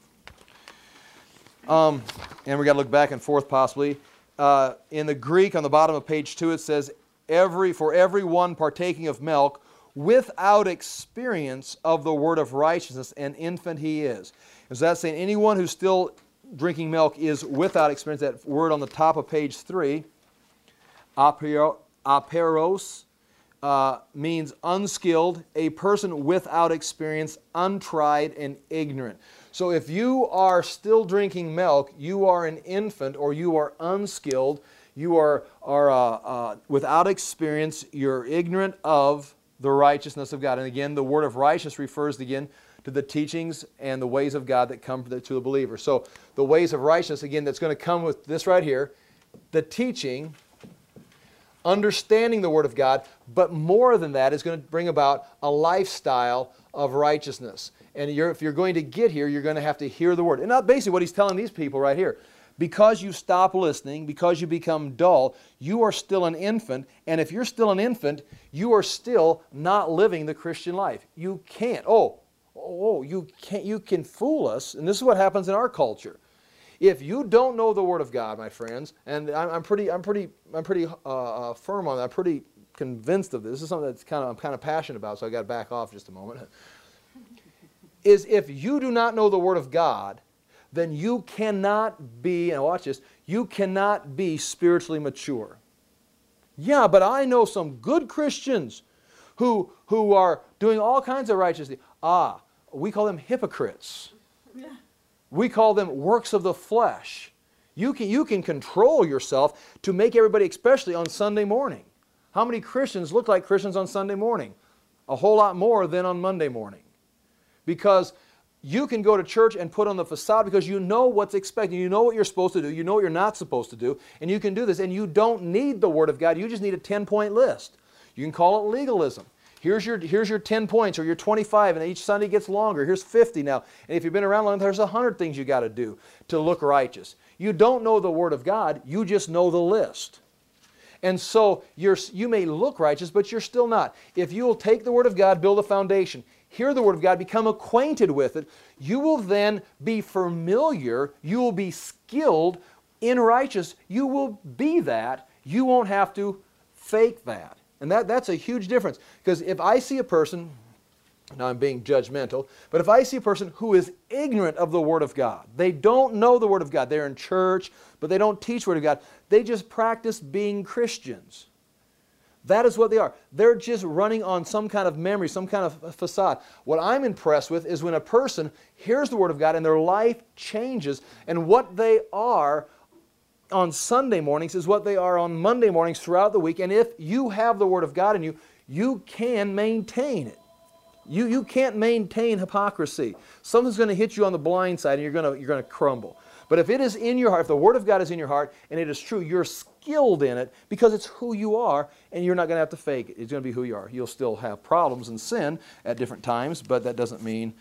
And we got to look back and forth possibly. In the Greek, on the bottom of page 2, it says, for every one partaking of milk, without experience of the word of righteousness, an infant he is. Is that saying anyone who's still drinking milk is without experience? That word on the top of page 3, aperos, means unskilled, a person without experience, untried, and ignorant. So if you are still drinking milk, you are an infant or you are unskilled, you are without experience, you're ignorant of the righteousness of God. And again, the word of righteous refers again to the teachings and the ways of God that come to the believer. So the ways of righteousness, again, that's going to come with this right here, the teaching, understanding the Word of God, but more than that is going to bring about a lifestyle of righteousness. And if you're going to get here, you're going to have to hear the Word. And not basically what he's telling these people right here. Because you stop listening, because you become dull, you are still an infant. And if you're still an infant, you are still not living the Christian life. You can't. You can fool us. And this is what happens in our culture. If you don't know the Word of God, my friends, and I'm pretty firm on that. I'm pretty convinced of this. This is something that's I'm kind of passionate about. So I got to back off just a moment. Is if you do not know the Word of God, then you cannot be, and watch this, you cannot be spiritually mature. Yeah, but I know some good Christians who are doing all kinds of righteousness. We call them hypocrites. We call them works of the flesh. You can control yourself to make everybody, especially on Sunday morning. How many Christians look like Christians on Sunday morning? A whole lot more than on Monday morning. Because you can go to church and put on the facade because you know what's expected. You know what you're supposed to do. You know what you're not supposed to do. And you can do this. And you don't need the Word of God. You just need a 10-point list. You can call it legalism. Here's your 10 points or your 25, and each Sunday gets longer. Here's 50 now. And if you've been around long enough, there's 100 things you got to do to look righteous. You don't know the Word of God. You just know the list. And so you may look righteous, but you're still not. If you will take the Word of God, build a foundation, hear the Word of God, become acquainted with it, you will then be familiar, you will be skilled in righteous. You will be that. You won't have to fake that. And that's a huge difference. Because if I see a person, now I'm being judgmental, but if I see a person who is ignorant of the Word of God, they don't know the Word of God, they're in church, but they don't teach the Word of God, they just practice being Christians. That is what they are. They're just running on some kind of memory, some kind of facade. What I'm impressed with is when a person hears the Word of God and their life changes, and what they are on Sunday mornings is what they are on Monday mornings throughout the week. And if you have the Word of God in you, you can maintain it. You can't maintain hypocrisy. Something's going to hit you on the blind side and you're going to crumble. But if it is in your heart, if the Word of God is in your heart and it is true, you're skilled in it because it's who you are, and you're not going to have to fake it. It's going to be who you are. You'll still have problems and sin at different times, but that doesn't mean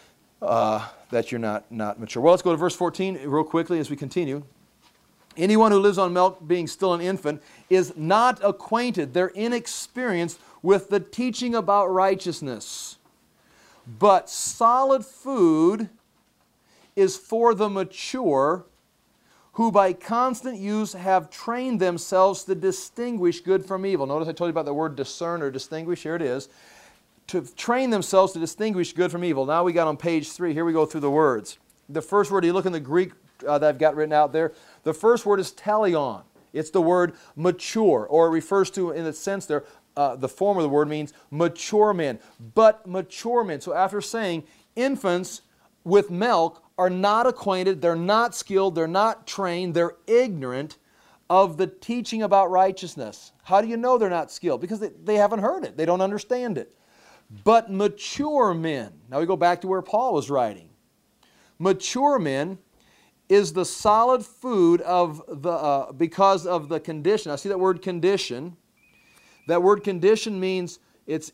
that you're not mature. Well, let's go to verse 14 real quickly as we continue. Anyone who lives on milk, being still an infant, is not acquainted, they're inexperienced with the teaching about righteousness. But solid food is for the mature, who by constant use have trained themselves to distinguish good from evil. Notice I told you about the word discern or distinguish. Here it is. To train themselves to distinguish good from evil. Now we got on page 3. Here we go through the words. The first word, you look in the Greek that I've got written out there. The first word is talion. It's the word mature, or it refers to, in the sense there, the form of the word means mature men. But mature men. So after saying infants with milk are not acquainted, they're not skilled, they're not trained, they're ignorant of the teaching about righteousness. How do you know they're not skilled? Because they haven't heard it. They don't understand it. But mature men. Now we go back to where Paul was writing. Mature men is the solid food of the because of the condition. I see that word condition. That word condition means it's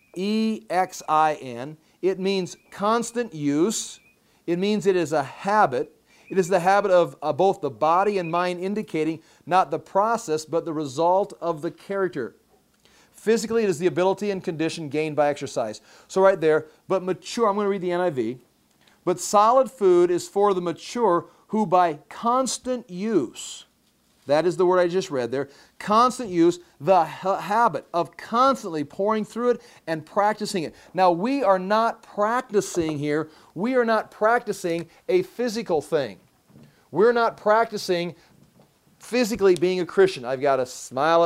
E-X-I-N. It means constant use. It means it is a habit. It is the habit of both the body and mind, indicating not the process but the result of the character. Physically, it is the ability and condition gained by exercise. So right there, but mature, I'm going to read the NIV. But solid food is for the mature, who by constant use, that is the word I just read there, constant use, the habit of constantly pouring through it and practicing it. Now, we are not practicing here, we are not practicing a physical thing. We're not practicing physically being a Christian. I've got to smile at this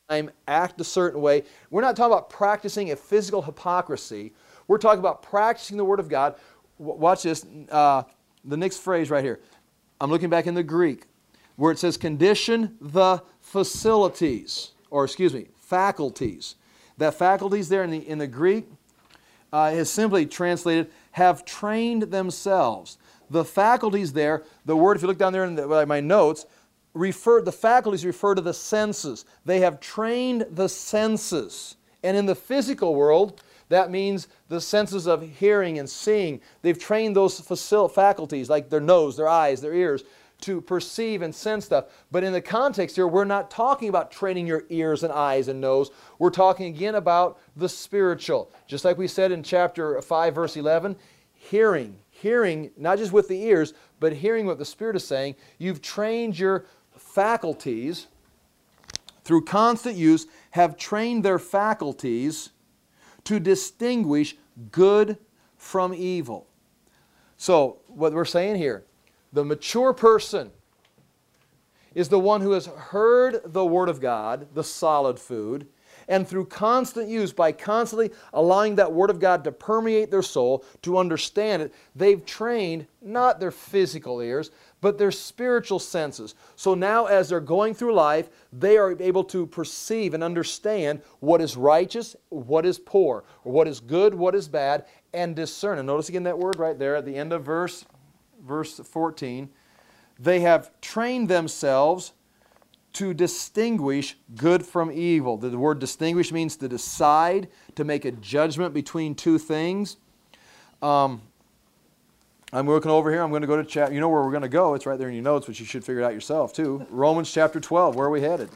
time, act a certain way. We're not talking about practicing a physical hypocrisy. We're talking about practicing the Word of God. Watch this, the next phrase right here. I'm looking back in the Greek, where it says condition the facilities, or excuse me, faculties. That faculties there in the Greek is simply translated, have trained themselves. The faculties there, the word, if you look down there in my notes, the faculties refer to the senses. They have trained the senses. And in the physical world, that means the senses of hearing and seeing. They've trained those faculties, like their nose, their eyes, their ears, to perceive and sense stuff. But in the context here, we're not talking about training your ears and eyes and nose. We're talking again about the spiritual. Just like we said in chapter 5, verse 11, hearing, not just with the ears, but hearing what the Spirit is saying. You've trained your faculties through constant use, have trained their faculties to distinguish good from evil. So, what we're saying here, the mature person is the one who has heard the Word of God, the solid food, and through constant use, by constantly allowing that Word of God to permeate their soul, to understand it, they've trained not their physical ears, but their spiritual senses. So now as they're going through life, they are able to perceive and understand what is righteous, what is poor, or what is good, what is bad, and discern. And notice again that word right there at the end of verse 14. They have trained themselves to distinguish good from evil. The word distinguish means to decide, to make a judgment between two things. I'm looking over here. I'm going to go to chapter. You know where we're going to go. It's right there in your notes, but you should figure it out yourself too. Romans chapter 12. Where are we headed?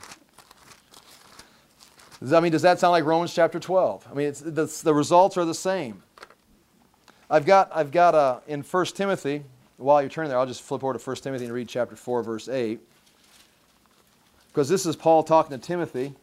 Does that sound like Romans chapter 12? I mean, the results are the same. I've got in 1 Timothy, while you're turning there, I'll just flip over to 1 Timothy and read chapter 4, verse 8. Because this is Paul talking to Timothy.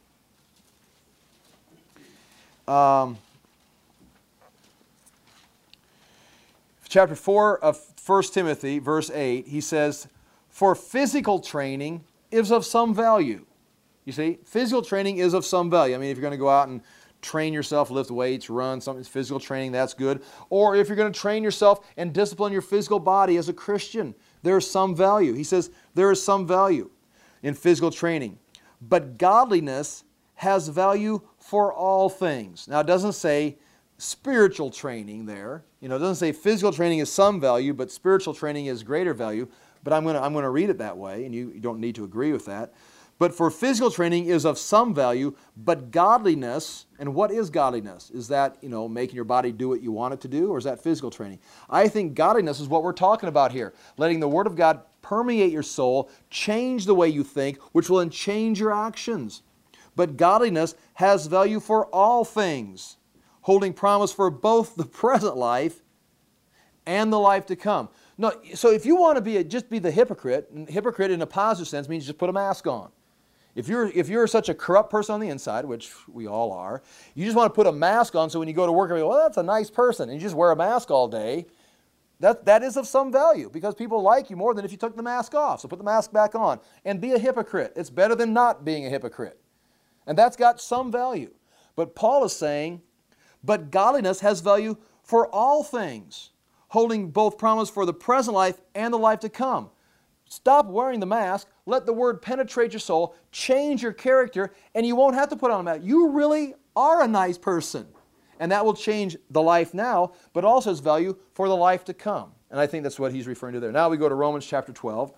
Chapter 4 of 1 Timothy, verse 8, he says, for physical training is of some value. You see, physical training is of some value. I mean, if you're going to go out and train yourself, lift weights, run, something physical training, that's good. Or if you're going to train yourself and discipline your physical body as a Christian, there's some value. He says there is some value in physical training. But godliness has value for all things. Now, it doesn't say spiritual training there. It doesn't say physical training is some value, but spiritual training is greater value. But I'm going to read it that way, and you don't need to agree with that. But for physical training is of some value, but godliness, and what is godliness? Is that, making your body do what you want it to do, or is that physical training? I think godliness is what we're talking about here. Letting the Word of God permeate your soul, change the way you think, which will then change your actions. But godliness has value for all things, holding promise for both the present life and the life to come. No, so if you want to just be the hypocrite, and hypocrite in a positive sense means just put a mask on. If you're such a corrupt person on the inside, which we all are, you just want to put a mask on so when you go to work, everybody goes, well, that's a nice person, and you just wear a mask all day, that is of some value because people like you more than if you took the mask off. So put the mask back on and be a hypocrite. It's better than not being a hypocrite. And that's got some value. But Paul is saying, but godliness has value for all things, holding both promise for the present life and the life to come. Stop wearing the mask. Let the Word penetrate your soul, change your character, and you won't have to put on a mask. You really are a nice person. And that will change the life now, but also has value for the life to come. And I think that's what he's referring to there. Now we go to Romans chapter 12.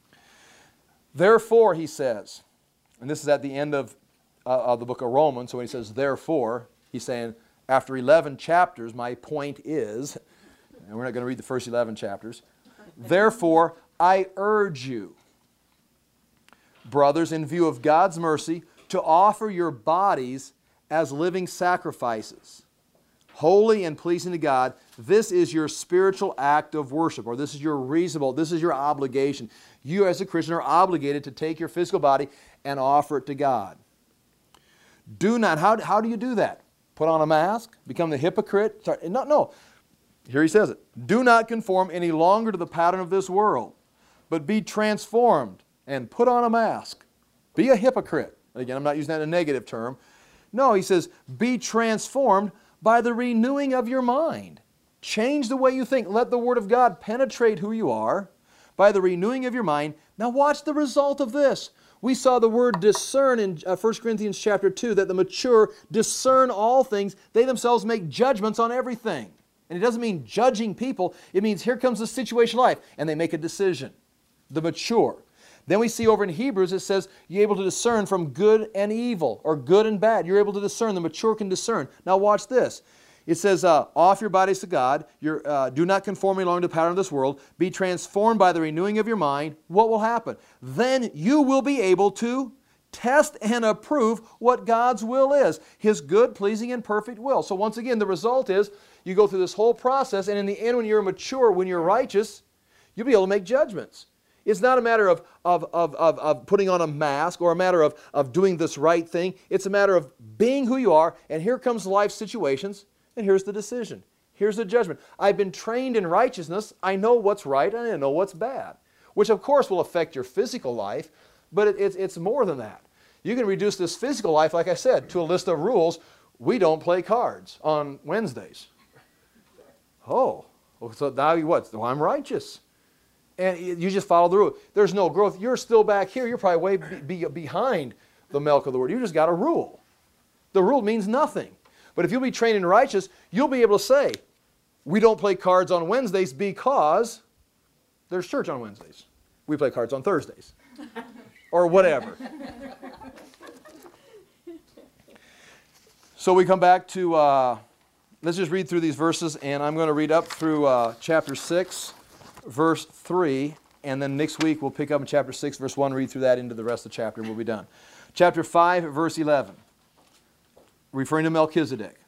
Therefore, he says, and this is at the end of the book of Romans, so when he says therefore, he's saying, after 11 chapters, my point is, and we're not going to read the first 11 chapters, therefore, I urge you, brothers, in view of God's mercy, to offer your bodies as living sacrifices, holy and pleasing to God. This is your spiritual act of worship, or this is your obligation. You as a Christian are obligated to take your physical body and offer it to God. Do not, how do you do that? Put on a mask? Become the hypocrite? No. Here he says it. Do not conform any longer to the pattern of this world, but be transformed and put on a mask. Be a hypocrite. Again, I'm not using that in a negative term. No, he says, be transformed by the renewing of your mind. Change the way you think. Let the Word of God penetrate who you are by the renewing of your mind. Now watch the result of this. We saw the word discern in 1 Corinthians chapter 2, that the mature discern all things. They themselves make judgments on everything. And it doesn't mean judging people. It means here comes the situation of life, and they make a decision. The mature. Then we see over in Hebrews it says you're able to discern from good and evil, or good and bad. You're able to discern. The mature can discern. Now watch this. It says, offer your bodies to God. Do not conform any longer to the pattern of this world. Be transformed by the renewing of your mind. What will happen? Then you will be able to test and approve what God's will is. His good, pleasing, and perfect will. So once again, the result is you go through this whole process, and in the end, when you're mature, when you're righteous, you'll be able to make judgments. It's not a matter of putting on a mask or a matter of doing this right thing. It's a matter of being who you are, and here comes life situations. And here's the decision. Here's the judgment. I've been trained in righteousness. I know what's right and I know what's bad, which of course will affect your physical life, but it's more than that. You can reduce this physical life, like I said, to a list of rules. We don't play cards on Wednesdays. Oh, so now you what? Well, I'm righteous. And you just follow the rule. There's no growth. You're still back here. You're probably way behind the milk of the word. You just got a rule. The rule means nothing. But if you'll be trained in righteous, you'll be able to say, we don't play cards on Wednesdays because there's church on Wednesdays. We play cards on Thursdays. Or whatever. So we come back to, let's just read through these verses, and I'm going to read up through chapter 6, verse 3, and then next week we'll pick up in chapter 6, verse 1, read through that into the rest of the chapter, and we'll be done. Chapter 5, verse 11. Referring to Melchizedek.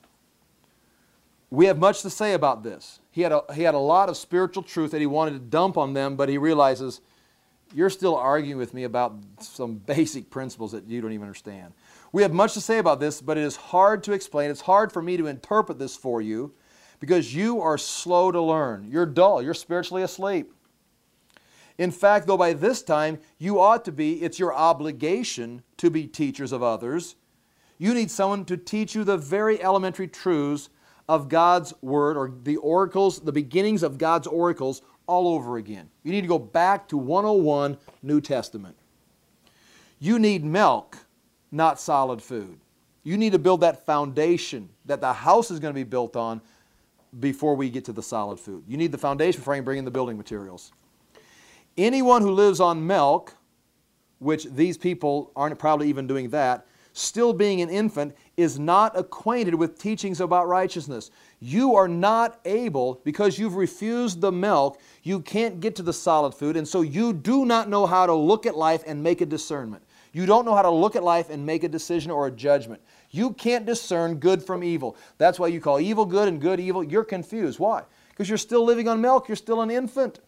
We have much to say about this. He had a lot of spiritual truth that he wanted to dump on them, but he realizes, you're still arguing with me about some basic principles that you don't even understand. We have much to say about this, but it is hard to explain. It's hard for me to interpret this for you because you are slow to learn. You're dull. You're spiritually asleep. In fact, though by this time you ought to be, it's your obligation to be teachers of others. You need someone to teach you the very elementary truths of God's Word, or the oracles, the beginnings of God's oracles all over again. You need to go back to 101 New Testament. You need milk, not solid food. You need to build that foundation that the house is going to be built on before we get to the solid food. You need the foundation before you can bring in the building materials. Anyone who lives on milk, which these people aren't probably even doing that, still being an infant, is not acquainted with teachings about righteousness. You are not able, because you've refused the milk, you can't get to the solid food, and so you do not know how to look at life and make a discernment. You don't know how to look at life and make a decision or a judgment. You can't discern good from evil. That's why you call evil good and good evil. You're confused. Why? Because you're still living on milk. You're still an infant.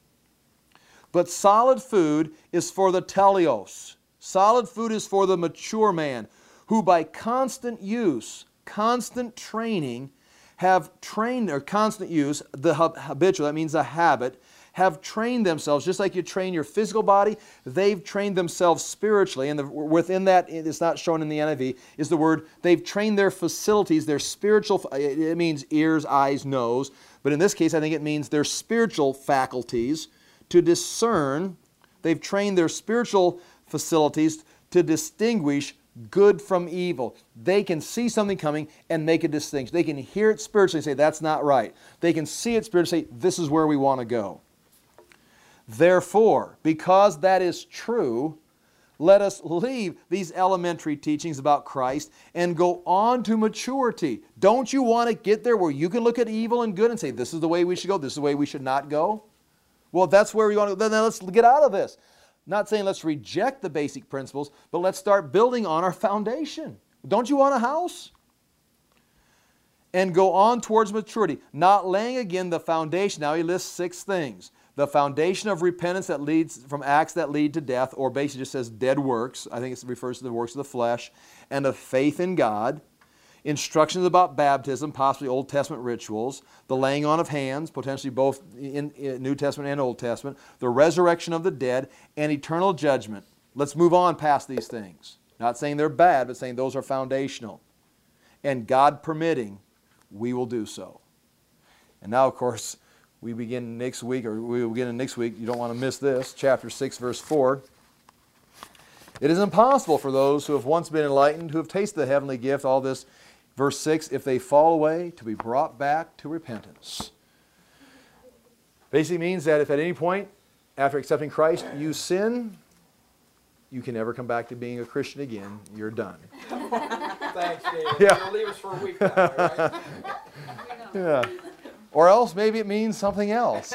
But solid food is for the teleos. Solid food is for the mature man, who by constant use, constant training, have trained, or constant use, the habitual, that means a habit, have trained themselves, just like you train your physical body, they've trained themselves spiritually. And within that, it's not shown in the NIV, is the word, they've trained their facilities, their spiritual, it means ears, eyes, nose, but in this case I think it means their spiritual faculties to discern. They've trained their spiritual facilities to distinguish good from evil. They can see something coming and make a distinction. They can hear it spiritually and say, that's not right. They can see it spiritually and say, this is where we want to go. Therefore, because that is true, let us leave these elementary teachings about Christ and go on to maturity. Don't you want to get there where you can look at evil and good and say, this is the way we should go, this is the way we should not go? Well, that's where we want to go. Then let's get out of this. Not saying let's reject the basic principles, but let's start building on our foundation. Don't you want a house? And go on towards maturity, not laying again the foundation. Now he lists 6 things. The foundation of repentance that leads from acts that lead to death, or basically just says dead works. I think it refers to the works of the flesh, and of faith in God. Instructions about baptism, possibly Old Testament rituals, the laying on of hands, potentially both in New Testament and Old Testament, the resurrection of the dead, and eternal judgment. Let's move on past these things. Not saying they're bad, but saying those are foundational. And God permitting, we will do so. And now, of course, we begin next week, or we will begin in next week. You don't want to miss this. Chapter 6, verse 4. It is impossible for those who have once been enlightened, who have tasted the heavenly gift, all this, verse 6, if they fall away, to be brought back to repentance. Basically means that if at any point, after accepting Christ, you sin, you can never come back to being a Christian again. You're done. Thanks, David. Yeah. You'll leave us for a week now, right? Yeah. Or else maybe it means something else.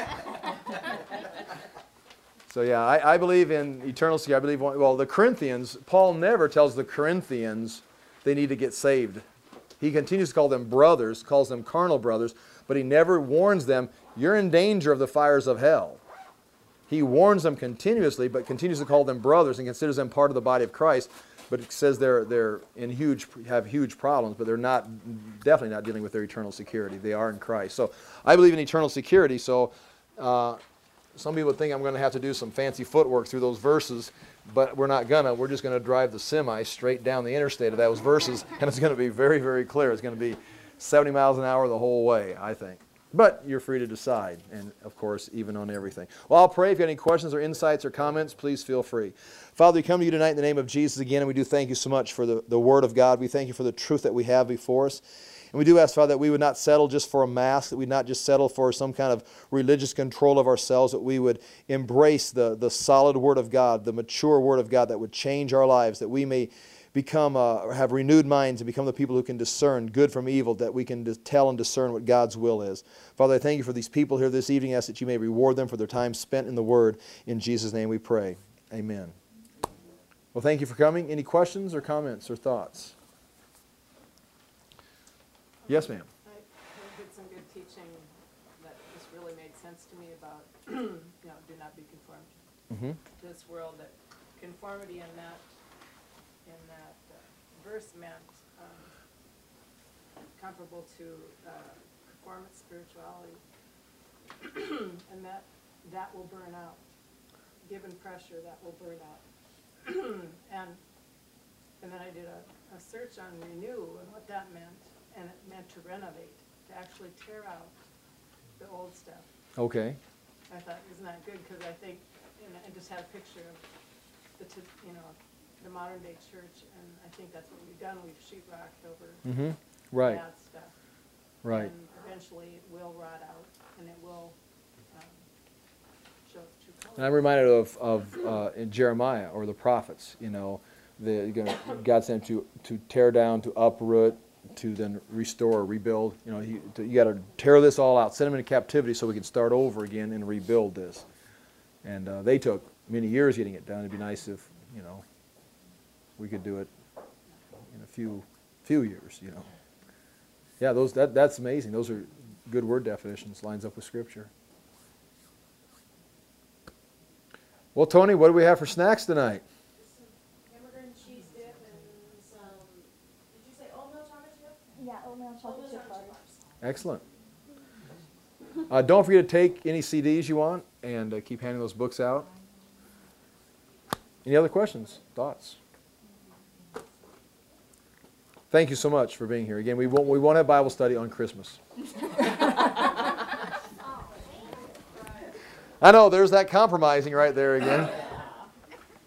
So yeah, I believe in eternal security. I believe, well, the Corinthians, Paul never tells the Corinthians they need to get saved. He continues to call them brothers, calls them carnal brothers, but he never warns them, you're in danger of the fires of hell. He warns them continuously, but continues to call them brothers and considers them part of the body of Christ. But it says they're have huge problems, but they're definitely not dealing with their eternal security. They are in Christ. So I believe in eternal security. So some people think I'm going to have to do some fancy footwork through those verses, but we're not gonna. We're just going to drive the semi straight down the interstate of those verses, and it's going to be very, very clear. It's going to be 70 miles an hour the whole way, I think. But you're free to decide, and of course, even on everything. Well, I'll pray. If you have any questions or insights or comments, please feel free. Father, we come to you tonight in the name of Jesus again, and we do thank you so much for the Word of God. We thank you for the truth that we have before us. And we do ask, Father, that we would not settle just for a mask, that we would not just settle for some kind of religious control of ourselves, that we would embrace the solid Word of God, the mature Word of God that would change our lives, that we may have renewed minds and become the people who can discern good from evil, that we can tell and discern what God's will is. Father, I thank you for these people here this evening. I ask that you may reward them for their time spent in the Word. In Jesus' name we pray. Amen. Well, thank you for coming. Any questions or comments or thoughts? Yes, ma'am. I did some good teaching that just really made sense to me about, do not be conformed to this world. That conformity in that verse meant comparable to performance spirituality, and that will burn out. Given pressure, that will burn out. and then I did a search on renew and what that meant. And it meant to renovate, to actually tear out the old stuff. Okay. I thought, isn't that good? Because I think, I just had a picture of the modern day church, and I think that's what we've done. We've sheetrocked over Right. bad stuff. Right. And eventually it will rot out, and it will show its true color. And I'm reminded of in Jeremiah or the prophets, God sent to tear down, to uproot, to then restore, rebuild. You got to tear this all out, send them into captivity so we can start over again and rebuild this. And they took many years getting it done. It'd be nice if, we could do it in a few years, Yeah, that's amazing. Those are good word definitions, lines up with Scripture. Well, Tony, what do we have for snacks tonight? Yeah, oatmeal chocolate chip bars. Excellent. Don't forget to take any CDs you want, and keep handing those books out. Any other questions, thoughts? Thank you so much for being here. Again, we won't have Bible study on Christmas. I know, there's that compromising right there again.